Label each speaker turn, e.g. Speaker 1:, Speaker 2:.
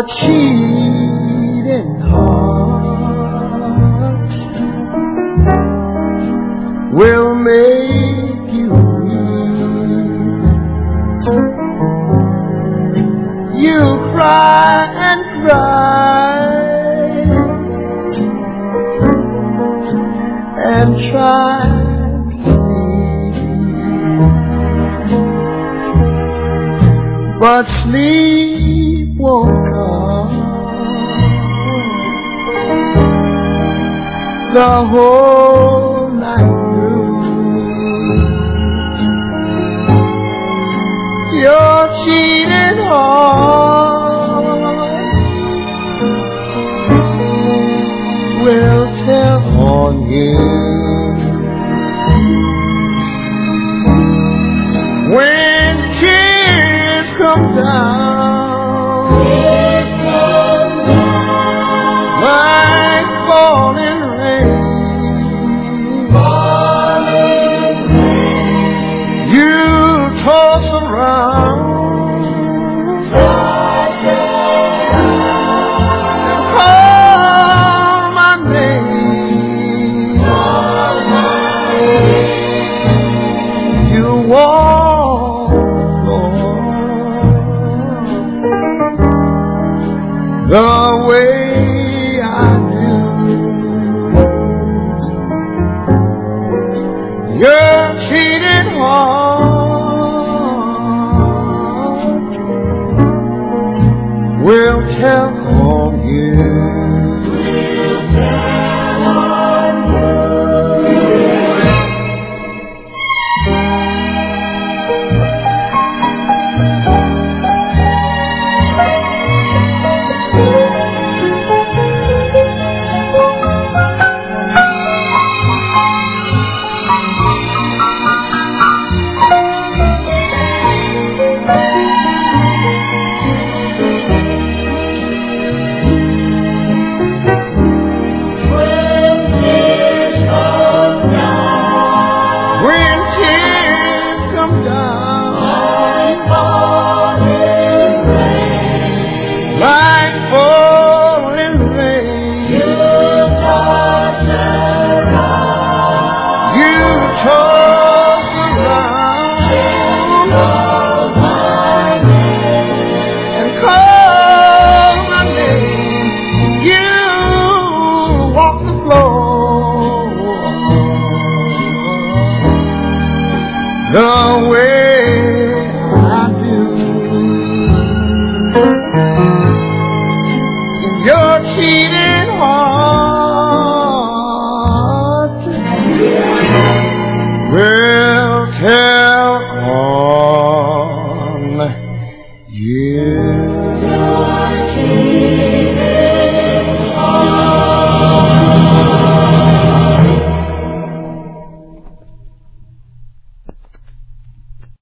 Speaker 1: cheating heart will make you weep. You cry and cry and try to sleep, but sleep won't come. The whole night through, your cheating heart will tell on you. When tears come down like falling rain, you toss around and call my name. You walk the way I do. Your cheating heart will tell on you. The way I do. Your cheating heart